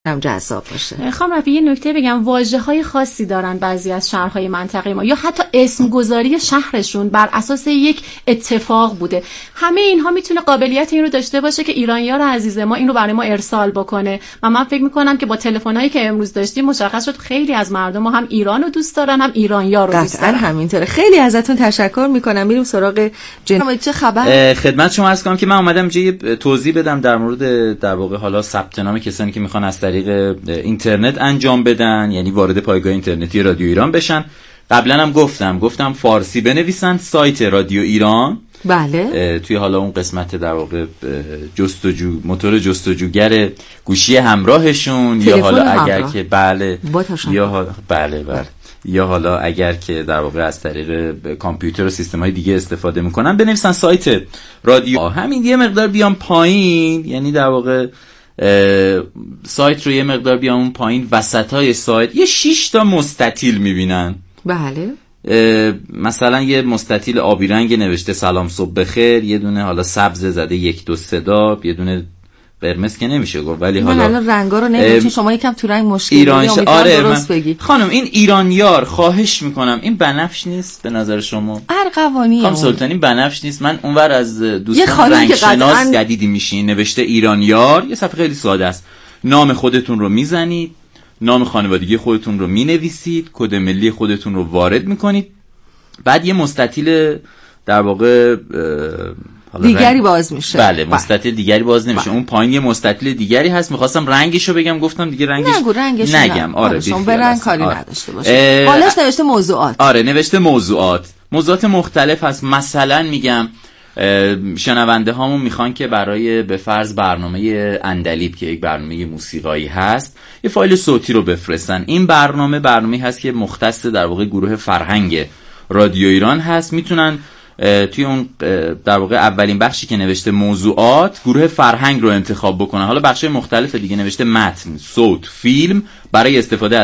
هم جذاب باشه. خانم رفیعی یه نکته بگم، واژه‌های خاصی دارن بعضی از شهرهای منطقه ما یا حتی اسم گذاری شهرشون بر اساس یک اتفاق بوده. همه اینها میتونه قابلیت این رو داشته باشه که ایرانیار عزیز ما این رو برای ما ارسال بکنه و من فکر میکنم که با تلفن‌هایی که امروز داشتیم مشخص شد خیلی از مردم ما هم ایران رو دوست دارن هم ایرانیار رو دوست دارن. قطعاً همینطوره. خیلی ازتون تشکر میکنم. میریم سراغ چه خبر؟ خدمت شما عرض کنم که من اومدم یه توضیح بدم در مورد در واقع حالا ثبت نام کسانی که میخوان از طریق اینترنت انجام بدن، یعنی وارد پایگاه اینترنتی رادیو ایران بشن. قبلا هم گفتم فارسی بنویسن سایت رادیو ایران. بله. توی حالا اون قسمت در واقع جستجو موتور جستجوگر گوشی همراهشون یا حالا اگر که بله یا حالا اگر که در واقع از طریق کامپیوتر و سیستم‌های دیگه استفاده میکنن بنویسن سایت رادیو. همین یه مقدار بیام پایین، یعنی در واقع سایت رو یه مقدار بیام اون پایین، وسطای سایت یه 6 تا مستطیل میبینن. بله. مثلا یه مستطیل آبی رنگ نوشته سلام صبح بخیر، یه دونه حالا سبز زده 1 2 3 یه دونه قرمز که نمیشه گفت، ولی حالا من رنگا رو نمیدونم، شما یکم تو رنگ مشکل دارید. آره درست بگی خانم. این ایرانیار خواهش میکنم این بنفش نیست به نظر شما؟ ارغوانیه خانم سلطانی، بنفش نیست. من اونور از دوستان رنگ شناس جدیدی میشین نوشته ایرانیار، یه صفحه خیلی ساده است. نام خودتون رو میزنید، نام خانوادگی خودتون رو مینویسید، کد ملی خودتون رو وارد میکنید، بعد یه مستطیل در واقع دیگری باز میشه. بله مستطیل دیگری باز نمیشه. اون پایین یه مستطیل دیگری هست. میخواستم رنگشو بگم، گفتم دیگه رنگش نگم. آره شما به رنگ کاری نداشته باشه. بالش نوشته موضوعات. آره نوشته موضوعات مختلف هست. مثلا میگم شنونده هامون میخوان که برای به فرض برنامه اندلیب که یک برنامه موسیقایی هست یه فایل صوتی رو بفرستن. این برنامه هست که مختص در واقع گروه فرهنگ رادیو ایران هست. میتونن توی اون در واقع اولین بخشی که نوشته موضوعات گروه فرهنگ رو انتخاب بکنن. حالا بخشای مختلف دیگه نوشته متن، صوت، فیلم برای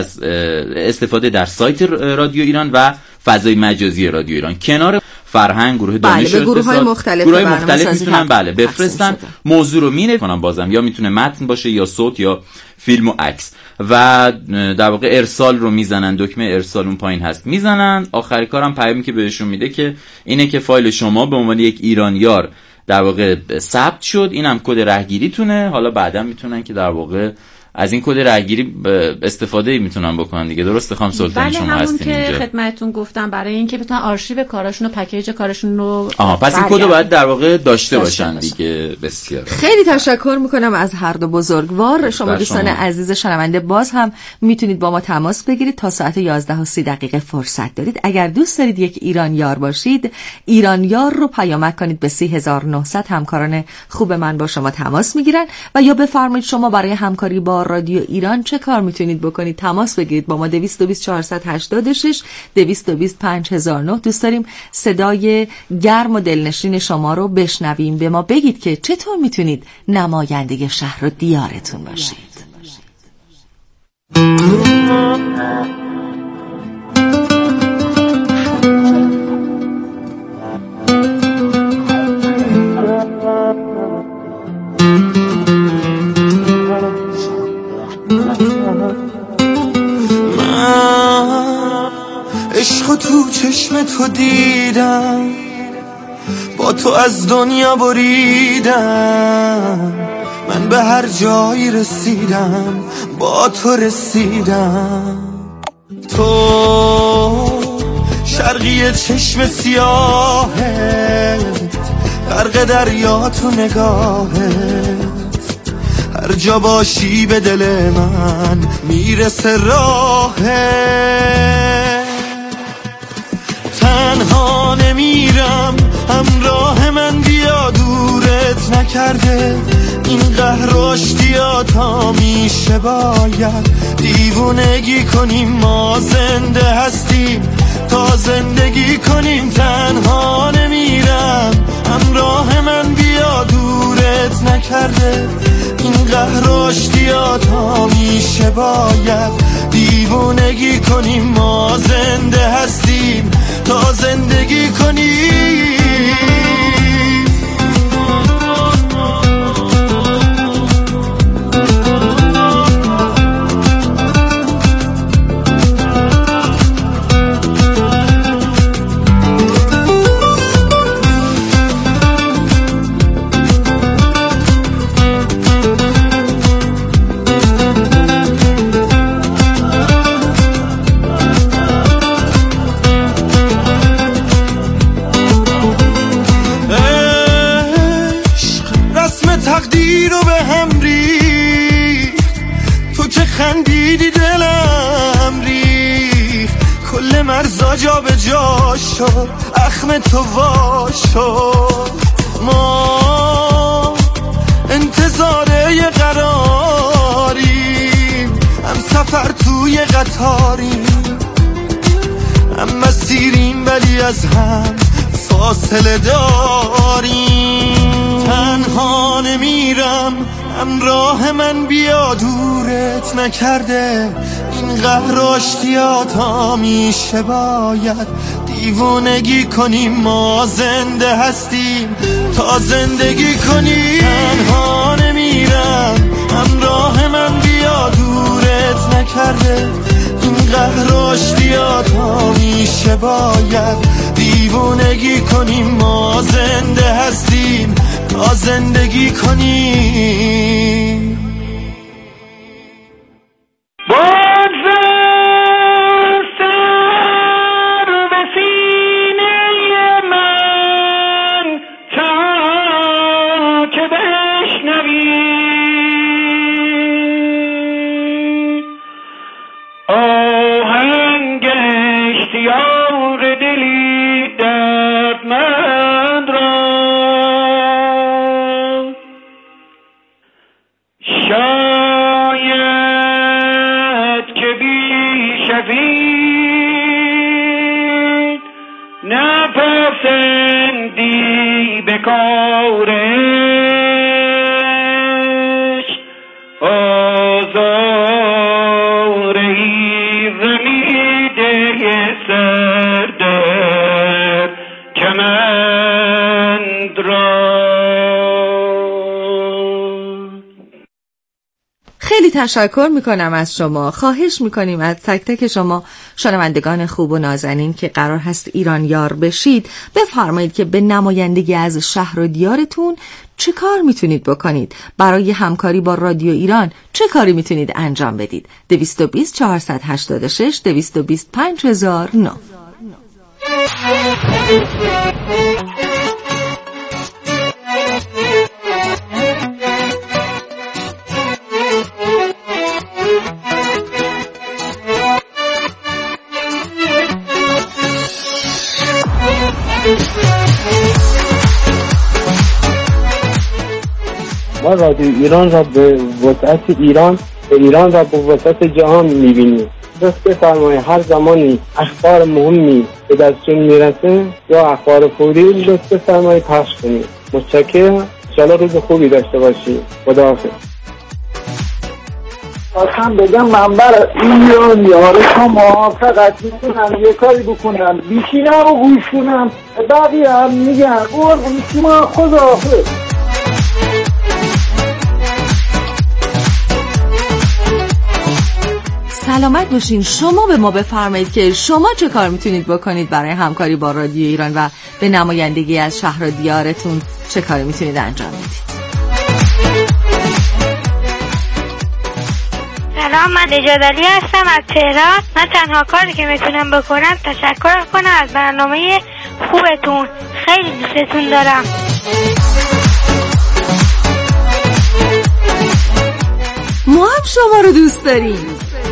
استفاده در سایت رادیو ایران و فضای مجازی رادیو ایران. کنار فرهنگ گروه دانش و گروه‌های مختلف میتونن بفرستن. موضوع رو مینویسن بازم، یا میتونه متن باشه یا صوت یا فیلم و عکس، و در واقع ارسال رو میزنن. دکمه ارسال اون پایین هست میزنن. آخری کارم پیامی که بهشون میده که اینه که فایل شما به عنوان یک ایرانیار در واقع ثبت شد، اینم کد رهگیریتونه. حالا بعدا میتونن که در واقع از این کد رهگیری استفاده میتونن بکنن دیگه. درسته خانم سلطانی شما هستین اینجا؟ که خدمتتون گفتم برای اینکه بتونن آرشیو کاراشون و پکیج کاراشون رو پس این کد رو باید در واقع داشته باشن دیگه. بسیار خیلی تشکر میکنم از هر دو بزرگوار. شما دوستان عزیز شنونده باز هم میتونید با ما تماس بگیرید تا ساعت 11:30 فرصت دارید. اگر دوست دارید یک ایرانیار باشید، ایرانیار رو پیامک کنید به 3900. همکاران خوب من با شما تماس میگیرن و یا بفرمایید شما برای همکاری با رادیو ایران چه کار میتونید بکنید. تماس بگیرید با ما 222 486 222 5009. دوست داریم صدای گرم و دلنشین شما رو بشنویم. به ما بگید که چطور میتونید نماینده شهر و دیارتون باشید. عشق تو چشم تو دیدم، با تو از دنیا بریدم، من به هر جایی رسیدم با تو رسیدم. تو شرقی چشم سیاهت، غرق دریا تو نگاهت، هر جا باشی به دل من میرسه راهت. تنها نمیرم، همراه من بیا، دورت نکرده این قهر و اشتیاطا میشه. باید دیوونگی کنیم، ما زنده هستیم تا زندگی کنیم. تنها نمیرم، همراه من بیا، دورت نکرده این قهر و اشتیاطا میشه. باید دیوونگی کنیم، ما زنده هستیم تا زندگی کنیم. خندیدی دلم ریخ، کل مرزا جا به جا شد، اخم تو وا شد. ما انتظاره یه قراریم، هم سفر توی قطاریم، هم مسیریم ولی از هم فاصله داریم. تنها نمیرم، همراه من بیا، دورت نکرده این قهر و اشتیاط همیشه باید دیوونگی کنیم. ما زنده هستیم تا زندگی کنیم. تنها نمیرم، همراه من بیا، دورت نکرده این قهر و اشتیاط همیشه باید دیوونگی کنیم. ما زنده هستیم تا زندگی کنیم. نپسندی به کارش، آزارهی رمیده سردر کمند را. خیلی تشکر میکنم از شما. خواهش میکنیم از تک تک شما شنوندگان خوب و نازنین که قرار هست ایران یار بشید بفرمایید که به نمایندگی از شهر و دیارتون چه کار میتونید بکنید، برای همکاری با رادیو ایران چه کاری میتونید انجام بدید. 220 486 220 5009. ما رادیو ایران را به وسعت ایران را به وسعت جهان می‌بینیم. لطف بفرمایید هر زمانی اخبار مهمی به دستتون میرسه یا اخبار فوری لطف بفرمایید پخش کنید. متشکرم. ان شاءالله روز خوبی داشته باشید. خداحافظ. خواستم بگم منبر ایران یارشون موافقت میکنم یه کاری بکنم بیشینم و گوش کنم بقیه هم میگن قربون شما خداحافظ. سلامت باشین. شما به ما بفرمایید که شما چه کار میتونید بکنید برای همکاری با رادیو ایران و به نمایندگی از شهر و دیارتون چه کاری میتونید انجام بدید. سلام، من نجات علی هستم از تهران. من تنها کاری که میتونم بکنم تشکر کنم از برنامه خوبتون. خیلی دوستتون دارم. ما هم شما رو دوست داریم.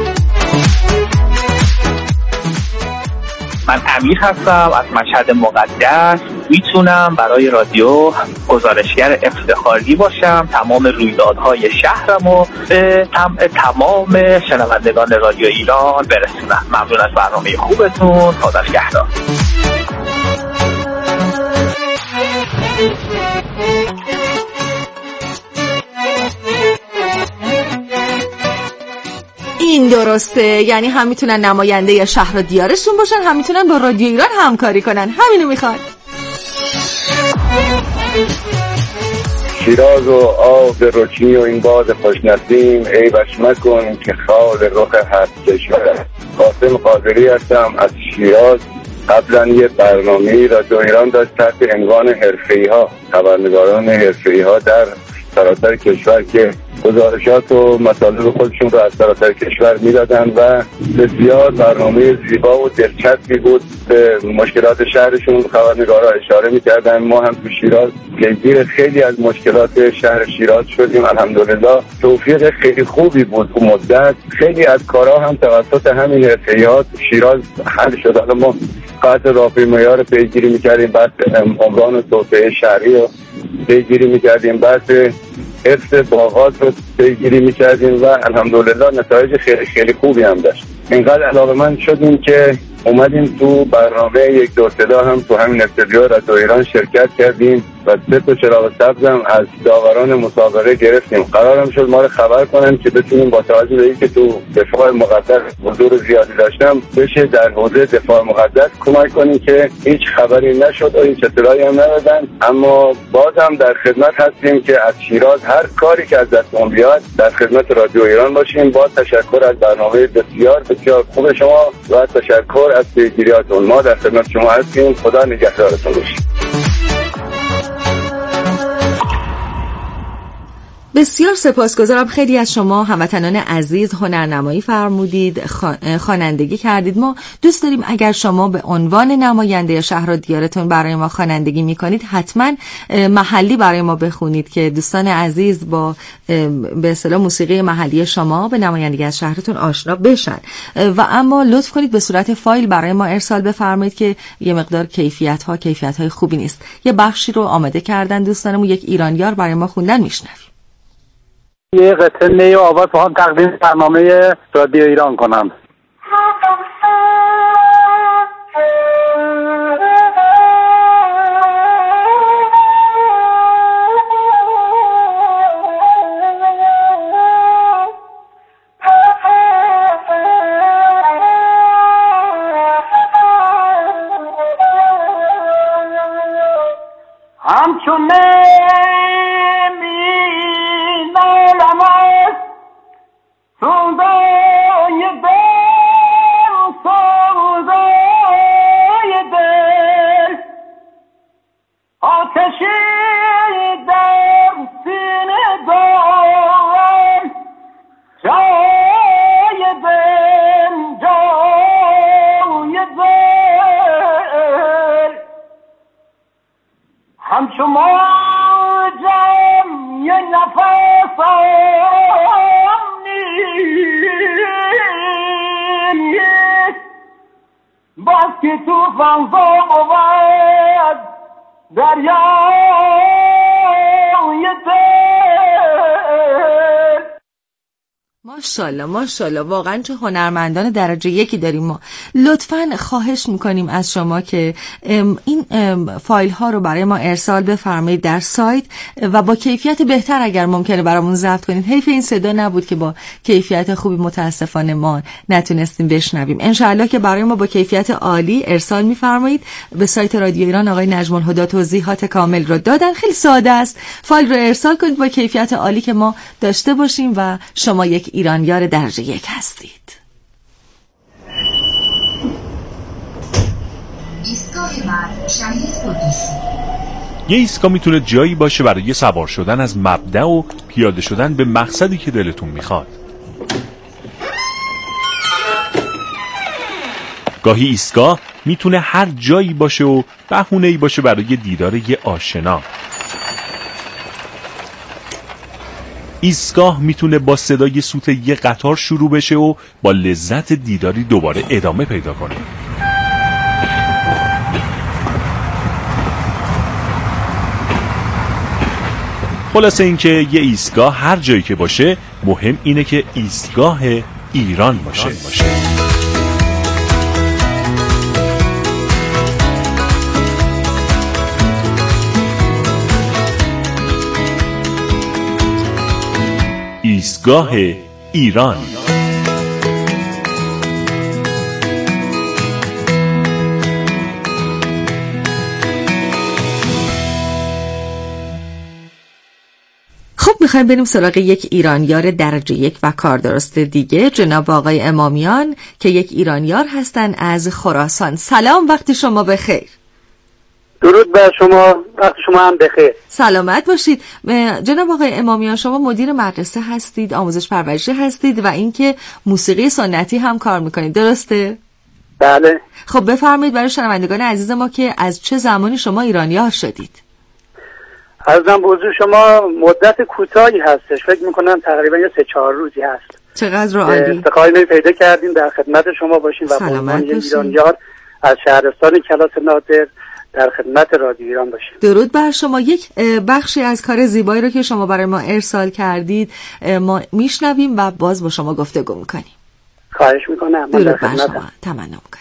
من امیر هستم از مشهد مقدس. میتونم برای رادیو گزارشگر افتخاری باشم، تمام رویدادهای شهرمو به تمام شنوندگان رادیو ایران برسونم. ممنون از برنامه خوبتون. خدا نگهدار. این درسته، یعنی هم میتونن نماینده شهر و دیارشون باشن، هم میتونن با رادیو ایران همکاری کنن. همینو میخوان. شیراز و آب رکنی و این باد خوشنسیم ای بش مکن که خال رخ هر کشور. قاسم قادری هستم از شیراز. قبلا یه برنامه رادیو ایران داشت تحت عنوان حرفه‌ای‌ها، خبرنگاران حرفه‌ای‌ها در سراسر کشور که گزارشات و مطالب خودشون رو از سراسر کشور میدادن و بسیار برنامه زیبا و دلچسبی بود. به مشکلات شهرشون خبرنگارا اشاره میکردن. ما هم تو شیراز پیگیر خیلی از مشکلات شهر شیراز شدیم. الحمدلله توفیق خیلی خوبی بود. اون مدت خیلی از کارها هم توسط همین حرفه‌ای‌ها شیراز حل شد. حالا ما قطع راهپیمایی رو پیگیری میکردیم، بعد عمران و توسعه شهری رو پیگیری میکردیم، بعد حفظ باغات رو پیگیری میکردیم و الحمدلله نتایج خیلی خیلی خوبی هم داشت. اینقدر علاقه‌مند شدیم که اومدیم تو برنامه یک دور صدا هم تو همین استودیو رادیو ایران شرکت کردیم و 3 تا چراغ سبز هم از داوران مسابقه گرفتیم. قرارم شد ما رو خبر کنن که بتونیم با توجه به اینکه تو دفاع مقدس حضور زیادی داشتم بشه در حوزه دفاع مقدس کمک کنیم که هیچ خبری نشد و هیچ اطلاعی هم ندادن. اما بازم در خدمت هستیم که از شیراز هر کاری که از دستمون بیاد در خدمت رادیو ایران باشیم. با تشکر از برنامه بسیار بسیار خوب شما و تشکر از پیگیریاتون. ما در خدمت شما هستیم. خدا نگهدارتون باشه. بسیار سپاسگزارم. خیلی از شما هموطنان عزیز هنرنمایی فرمودید، خوانندگی کردید. ما دوست داریم اگر شما به عنوان نماینده شهر و دیارتون برای ما خوانندگی میکنید حتما محلی برای ما بخونید که دوستان عزیز با به اصطلاح موسیقی محلی شما به نمایندگی از شهرتون آشنا بشن. و اما لطف کنید به صورت فایل برای ما ارسال بفرمایید که یه مقدار کیفیت‌های خوبی نیست. یه بخشی رو آماده کردن دوستانمون، یک ایرانیار برای ما خوندن، میشنویم. یه قطعه نی و آواز با هم تقدیم برنامه رادیو ایران کنم. همچون ماشاءالله واقعا چه هنرمندان درجه یکی داریم ما. لطفاً خواهش میکنیم از شما که این فایل ها رو برای ما ارسال بفرمایید در سایت و با کیفیت بهتر اگر ممکنه برامون ضبط کنید. حیف این صدا نبود که با کیفیت خوبی متاسفانه ما نتونستیم بشنویم. انشاءالله که برای ما با کیفیت عالی ارسال میفرمایید. به سایت رادیو ایران آقای نجم الهدی توضیحات کامل رو دادن. خیلی ساده است. فایل رو ارسال کنید با کیفیت عالی که ما داشته باشیم و شما یک ایرانیار درجه یک هستید. ایستگاه بعد شهید قدوسی. یه ایستگاه میتونه جایی باشه برای سوار شدن از مبدأ و پیاده شدن به مقصدی که دلتون میخواد. گاهی ایستگاه میتونه هر جایی باشه و بهونه‌ای باشه برای دیدار یه آشنا. ایستگاه میتونه با صدای سوت یه قطار شروع بشه و با لذت دیداری دوباره ادامه پیدا کنه. خلاصه اینکه یه ایستگاه هر جایی که باشه مهم اینه که ایستگاه ایران باشه. ایستگاه ایران. خب میخوایم بریم سراغ یک ایرانیار درجه یک و کاردرست دیگه، جناب آقای امامیان که یک ایرانیار هستن از خراسان. سلام، وقت شما بخیر. درود بر شما، وقت شما هم بخیر. سلامت باشید. جناب آقای امامیان، شما مدیر مدرسه هستید، آموزش پرورشی هستید و اینکه موسیقی سنتی هم کار میکنید، درسته؟ بله. خب بفرمایید برای شنوندگان عزیز ما که از چه زمانی شما ایرانیار شدید؟ عرضم به حضور شما مدت کوتاهی هستش، فکر میکنم تقریبا 3-4 روزی هست. چقدر عالی. افتخاری پیدا کردیم در خدمت شما باشیم و به عنوان ایرانیار از شهرستان کلاس نادر در خدمت رادیو ایران باشیم. درود بر شما. یک بخشی از کار زیبایی رو که شما برای ما ارسال کردید ما میشنویم و باز با شما گفتگو میکنیم. خواهش میکنم. درود بر شما. تمنا میکنم.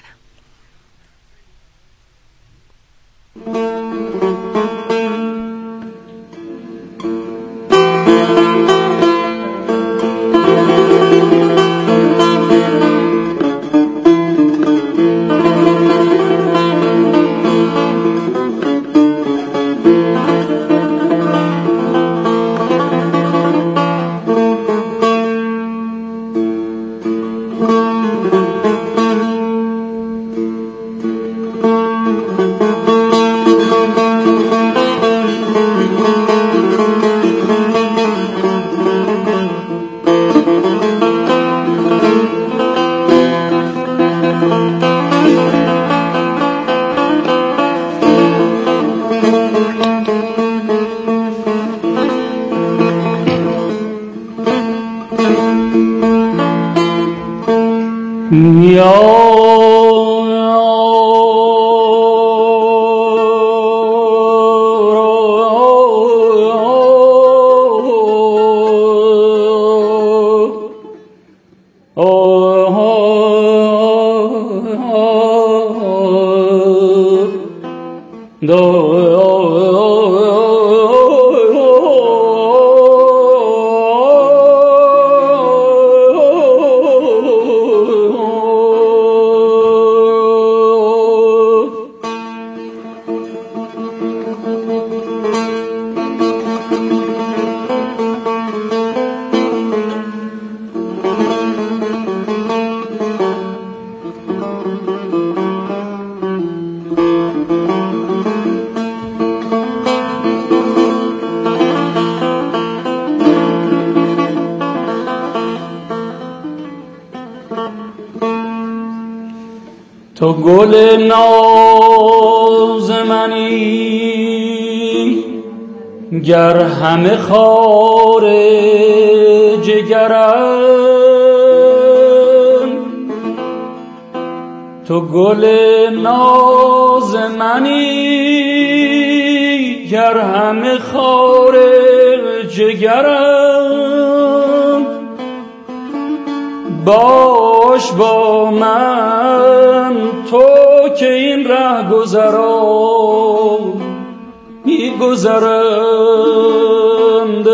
تو گل ناز منی گر همه خار جگرم، تو گل ناز منی گر همه خار جگرم، باش با من تو که این ره گذرا می گذرند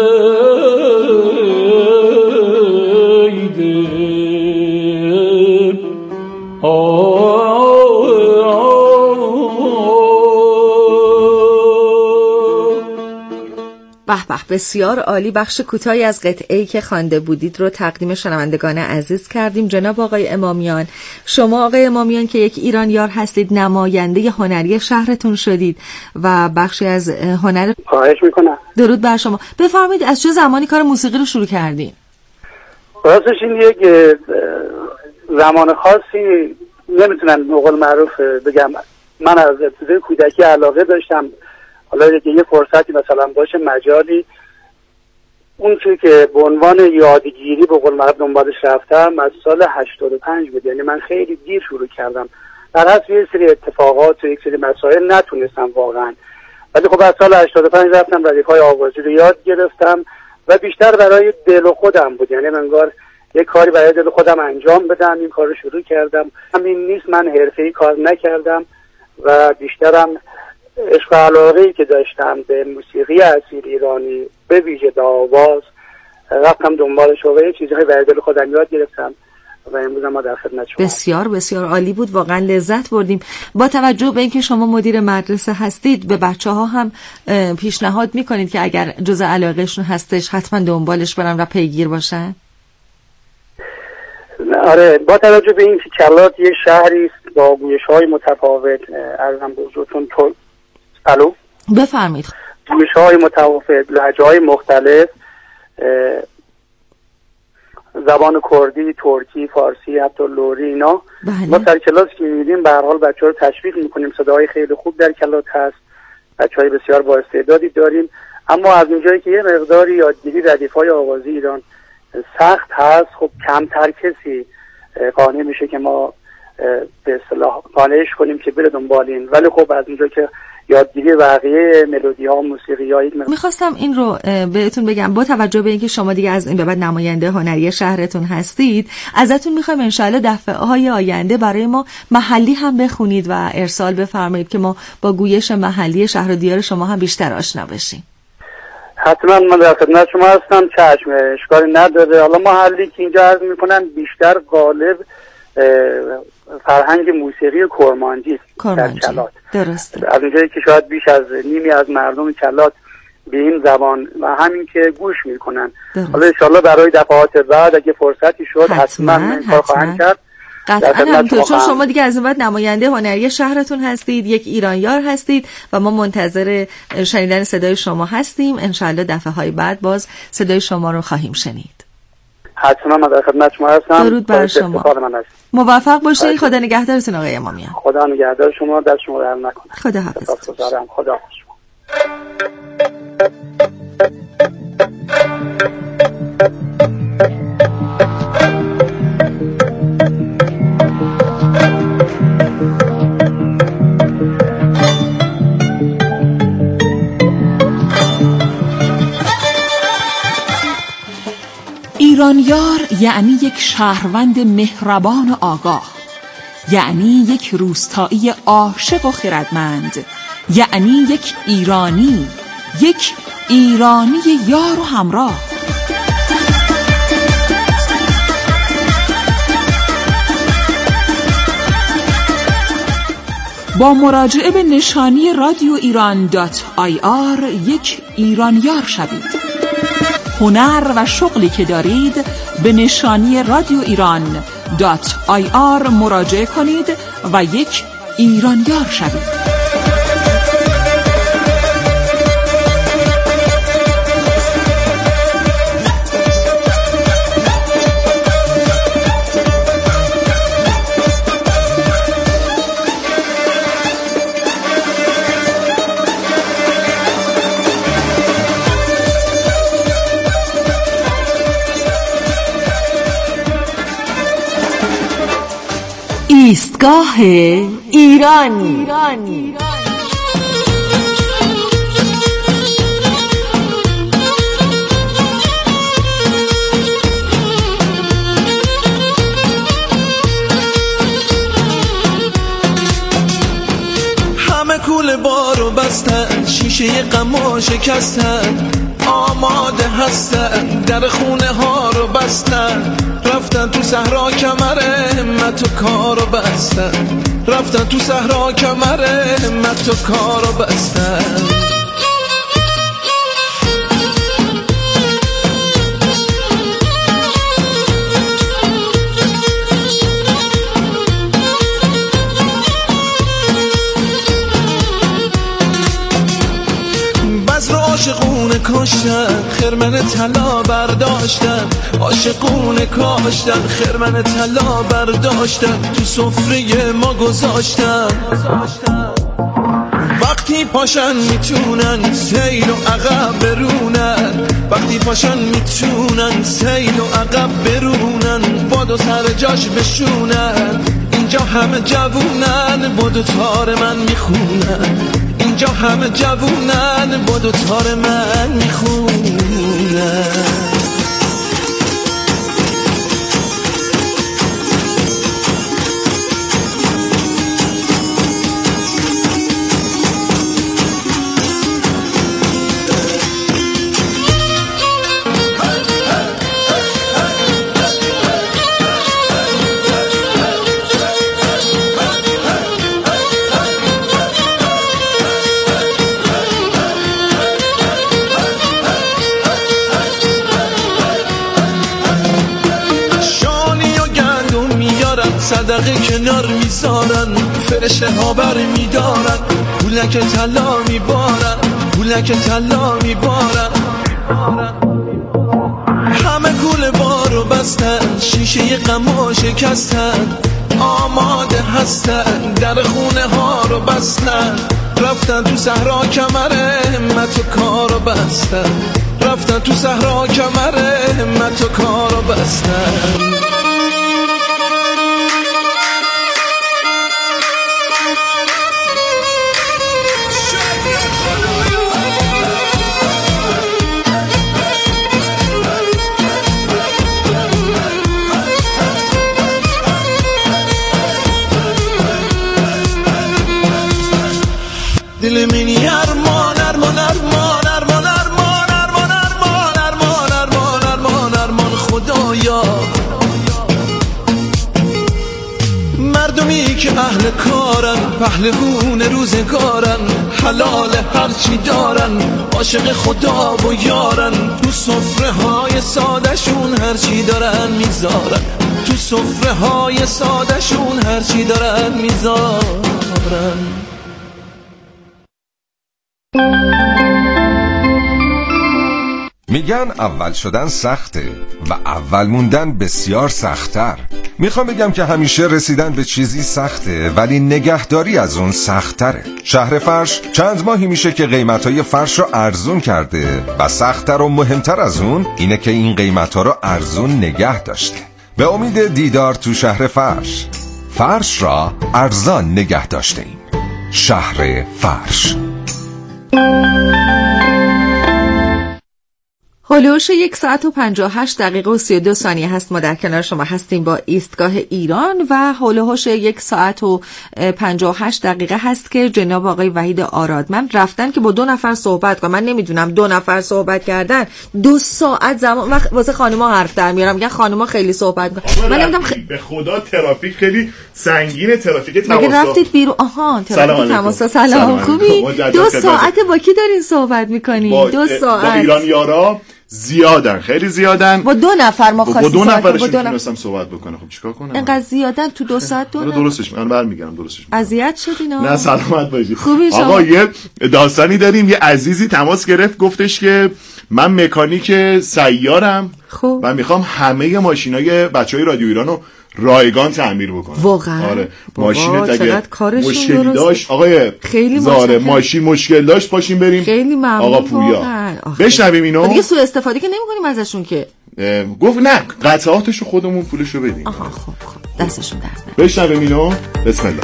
ای دل. به به، بسیار عالی. بخش کوتاهی از قطعه‌ای که خوانده بودید رو تقدیم شنوندگان عزیز کردیم. جناب آقای امامیان، شما آقای امامیان که یک ایرانیار هستید، نماینده هنری شهرتون شدید و بخشی از هنر. خواهش میکنم. درود بر شما. بفرمایید از چه زمانی کار موسیقی رو شروع کردین؟ راستش این یک زمان خاصی نمیتونم به قول معروف بگم. من از ابتدای کودکی علاقه داشتم، حالا یه فرصتی مثلا باشه، مجالی، اون چیزی که به عنوان یادگیری به قول معروف دنبالش رفتم از سال 85 بود. یعنی من خیلی دیر شروع کردم، در اصل یه سری اتفاقات و یک سری مسائل نتونستم واقعا، ولی خب از سال 85 رفتم ردیف‌های آوازی رو یاد گرفتم و بیشتر برای دل و خودم بود. یعنی من انگار یک کاری برای دل خودم انجام بدم، این کار رو شروع کردم. همین نیست، من حرفه‌ای کار نکردم و بیشترم عشق و علاقه‌ای که داشتم به موسیقی اصیل ایرانی، به ویژه به آواز، رفتم دنبالش و یه چیزهای برای دل خودم یاد گرفتم و امروز ما در خدمت شما. بسیار بسیار عالی بود، واقعا لذت بردیم. با توجه به اینکه شما مدیر مدرسه هستید، به بچه‌ها هم پیشنهاد میکنید که اگر جزء علاقهشون هستش حتما دنبالش برن و پیگیر باشن؟ آره، با توجه به اینکه کلات یه شهری است با گویش‌های متفاوت، ارزم به حضورتون الو بفرمایید. جوش‌های متفاوت، لهجه‌های مختلف، زبان کردی، ترکی، فارسی، حتی لری اینا. ما سر کلاس که می‌بینیم به هر حال بچه‌ها رو تشویق می‌کنیم، صداهای خیلی خوب در کلاس هست، بچه‌های بسیار با استعدادی داریم، اما از اونجایی که یه مقداری یادگیری ردیف‌های آوازی ایران سخت هست، خب کمتر کسی قانع میشه که ما به اصطلاح قانعش کنیم که بره دنبال این. ولی خب از اونجا که یادگیری بقیه ملودی‌ها، موسیقی‌ها میخواستم این رو بهتون بگم، با توجه به اینکه شما دیگه از این به بعد نماینده هنری شهرتون هستید، ازتون میخوایم انشاءالله دفعه‌های آینده برای ما محلی هم بخونید و ارسال بفرمایید که ما با گویش محلی شهر و دیار شما هم بیشتر آشنا بشیم. حتما من در خدمت شما هستم. چشم، اشکالی نداره. حالا محلی که اینجا عرض میکنن بیشتر غالب فرهنگ موسیقی کرمانجی در کلات. درسته. از اونجایی که شاید بیش از نیمی از مردم کلات به این زبان و همین که گوش میکنن. حالا انشالله برای دفعات بعد اگه فرصتی شد حتما این کار خواهم کرد. قطعا همینطور، چون شما دیگه از این بعد نماینده هنری شهرتون هستید، یک ایرانیار هستید و ما منتظر شنیدن صدای شما هستیم. انشالله دفعه های بعد باز صدای شما رو خواهیم شنید. حتما من در خدمت شما هستم. درود بر شما. موفق باشید. خدا نگهدارتون آقای امامیان. خدا نگهدار شما، دست شما در نکنه. خدا حافظ. خدا حافظ. ایرانیار یعنی یک شهروند مهربان و آگاه، یعنی یک روستایی عاشق و خردمند، یعنی یک ایرانی یار و همراه. با مراجعه به نشانی رادیو ایران.ir یک ایرانیار شوید. هنر و شغلی که دارید به نشانی رادیو ایران.ir مراجعه کنید و یک ایرانیار شوید. ایستگاه ایران. همه کوله بارو بستن، شیشه غمو شکستن، آماده هستن در خونه ها رو بستن، رفتن تو صحرا کمر همت و کارو بستن، رفتن تو صحرا کمر همت و کارو بستن. عاشقونه کاشتن، خرمن طلا برداشتن، عاشقونه کاشتن، خرمن طلا برداشتن، تو سفره ما گذاشتن. وقتی پاشن میتونن سیل و عقب برونن، وقتی پاشن میتونن سیل و عقب برونن، بادو سر جاش بشونن. اینجا همه جوونن بادو تار من میخونن، اینجا همه جوونن با دو تار من میخونن. صدقه کنار میذارن، فرشته ها بر میدارن، پولک طلا میبارن، پولک طلا میبارن. همه گول بارو بستن، شیشه غمو شکستن، آماده هستن در خونه ها رو بستن. رفتن تو صحرا کمر همت و کارو بستن، رفتن تو صحرا کمر همت و کارو بستن. دل منی ارمان ارمان ارمان ارمان ارمان ارمان ارمان ارمان ارمان ارمان ارمان خدایا. مردمی که اهل کارن، پهلوون روزگارن، حلال هرچی دارن، عاشق خدا و یارن. تو سفره های سادشون هرچی دارن میذارن، تو سفره های سادشون هرچی دارن میذارن. میگن اول شدن سخته و اول موندن بسیار سخت‌تر. میخوام بگم که همیشه رسیدن به چیزی سخته ولی نگهداری از اون سخت‌تره. شهر فرش چند ماهی میشه که قیمتای فرش رو ارزون کرده و سخت‌تر و مهمتر از اون اینه که این قیمتا رو ارزون نگه داشته. به امید دیدار تو شهر فرش، فرش را ارزان نگه داشته ایم. شهر فرش. هلوش 1 ساعت و 58 دقیقه و 32 ثانیه هست ما در کنار شما هستیم با ایستگاه ایران و هلوش 1 ساعت و 58 دقیقه هست که جناب آقای وحید آرادمند رفتن که با 2 نفر صحبت کنم. من نمیدونم 2 نفر صحبت کردن 2 ساعت زمان واسه خانم‌ها حرف در میارم. میگن خانم‌ها خیلی صحبت می‌کنن. من نمیدونم به خدا ترافیک خیلی سنگینه، ترافیک تماس. مگه رفتید بیرون؟ آها ترافیک تماس. سلام خوبی؟ 2 ساعت با کی دارین صحبت می‌کنین؟ 2 ساعت با ایران یارا زیادن، خیلی زیادن. با 2 نفر ما خواستیم با 2 نفرش میتونستم صحبت بکنم. خب چیکار کنم؟ اینقدر زیادن تو 2 ساعت 2 درستش من برمیگردم. درستش اذیت شدینا؟ نه سلامت باشید. خوبی شما؟ آقا یه داستانی داریم. یه عزیزی تماس گرفت گفتش که من مکانیک سیارم و میخوام همه ماشینای بچهای رادیو ایرانو رایگان تعمیر بکنم. واقعا؟ آره. ماشینت اگه مشکل داشت آقای زاره ماشین مشکل داشت پاشیم بریم. خیلی ممنون آقا پویا. بشنویم اینو. دیگه سوء استفاده که نمی‌کنیم ازشون که. گفت نه قطعاتشو خودمون پولشو بدیم. آها خب دستشون درد. بشنویم اینو. بسم الله.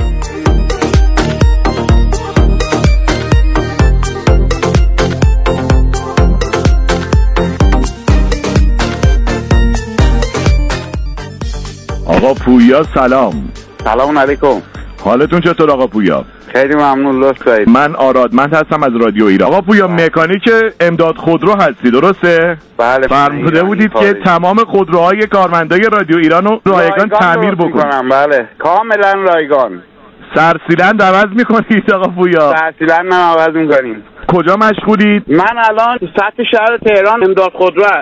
آقا پویا سلام. سلام علیکم. حالتون چطور آقا پویا؟ خیلی ممنون لطف دارید. من آرادمند هستم از رادیو ایران. آقا پویا مکانیک امداد خودرو هستی درسته؟ بله. فرموده بودید که تمام خودروهای کارمندای رادیو ایرانو رایگان تعمیر بکنم. بله کاملا رایگان. سرسیلند عوض میکنید آقا پویا؟ سرسیلند هم عوض میکنیم. کجا مشغولید؟ من الان تو سطح شهر تهران امداد خودرو